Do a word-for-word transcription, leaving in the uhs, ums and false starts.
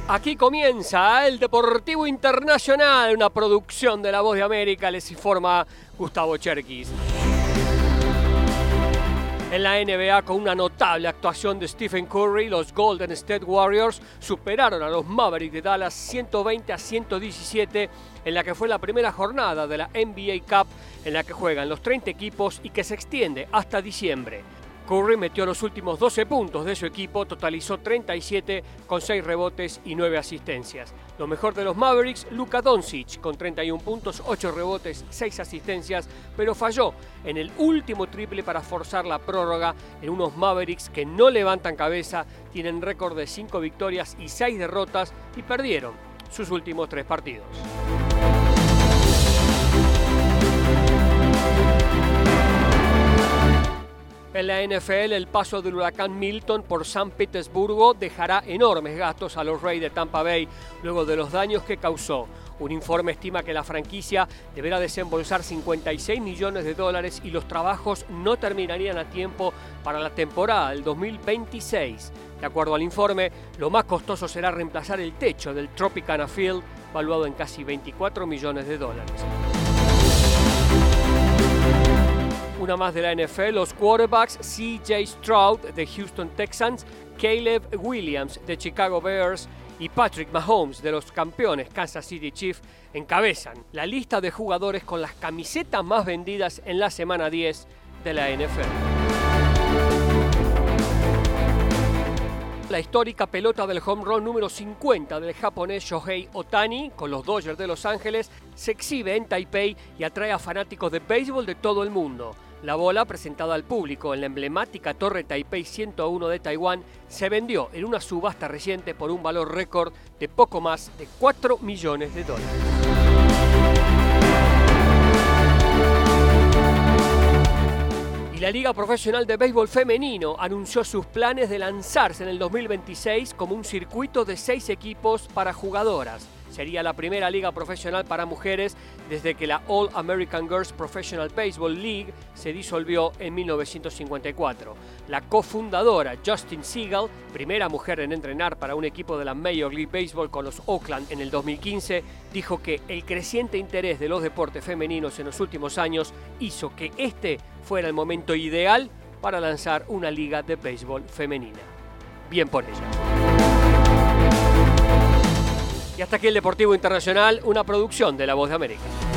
Aquí comienza el Deportivo Internacional, una producción de La Voz de América, les informa Gustavo Cherkis. En la N B A, con una notable actuación de Stephen Curry, los Golden State Warriors superaron a los Mavericks de Dallas ciento veinte a ciento diecisiete en la que fue la primera jornada de la N B A Cup, en la que juegan los treinta equipos y que se extiende hasta diciembre. Curry metió los últimos doce puntos de su equipo, totalizó treinta y siete con seis rebotes y nueve asistencias. Lo mejor de los Mavericks, Luka Doncic, con treinta y un puntos, ocho rebotes, seis asistencias, pero falló en el último triple para forzar la prórroga en unos Mavericks que no levantan cabeza, tienen récord de cinco victorias y seis derrotas y perdieron sus últimos tres partidos. En la N F L, el paso del huracán Milton por San Petersburgo dejará enormes gastos a los Rays de Tampa Bay luego de los daños que causó. Un informe estima que la franquicia deberá desembolsar cincuenta y seis millones de dólares y los trabajos no terminarían a tiempo para la temporada del dos mil veintiséis. De acuerdo al informe, lo más costoso será reemplazar el techo del Tropicana Field, valuado en casi veinticuatro millones de dólares. Una más de la N F L, los quarterbacks C J Stroud de Houston Texans, Caleb Williams de Chicago Bears y Patrick Mahomes de los campeones Kansas City Chiefs encabezan la lista de jugadores con las camisetas más vendidas en la semana diez de la N F L. La histórica pelota del home run número cincuenta del japonés Shohei Ohtani con los Dodgers de Los Ángeles se exhibe en Taipei y atrae a fanáticos de béisbol de todo el mundo. La bola, presentada al público en la emblemática Torre Taipei ciento uno de Taiwán, se vendió en una subasta reciente por un valor récord de poco más de cuatro millones de dólares. Y la Liga Profesional de Béisbol Femenino anunció sus planes de lanzarse en el dos mil veintiséis como un circuito de seis equipos para jugadoras. Sería la primera liga profesional para mujeres desde que la All American Girls Professional Baseball League se disolvió en mil novecientos cincuenta y cuatro. La cofundadora Justine Siegel, primera mujer en entrenar para un equipo de la Major League Baseball con los Oakland en el dos mil quince, dijo que el creciente interés de los deportes femeninos en los últimos años hizo que este fuera el momento ideal para lanzar una liga de béisbol femenina. Bien por ella. Y hasta aquí el Deportivo Internacional, una producción de La Voz de América.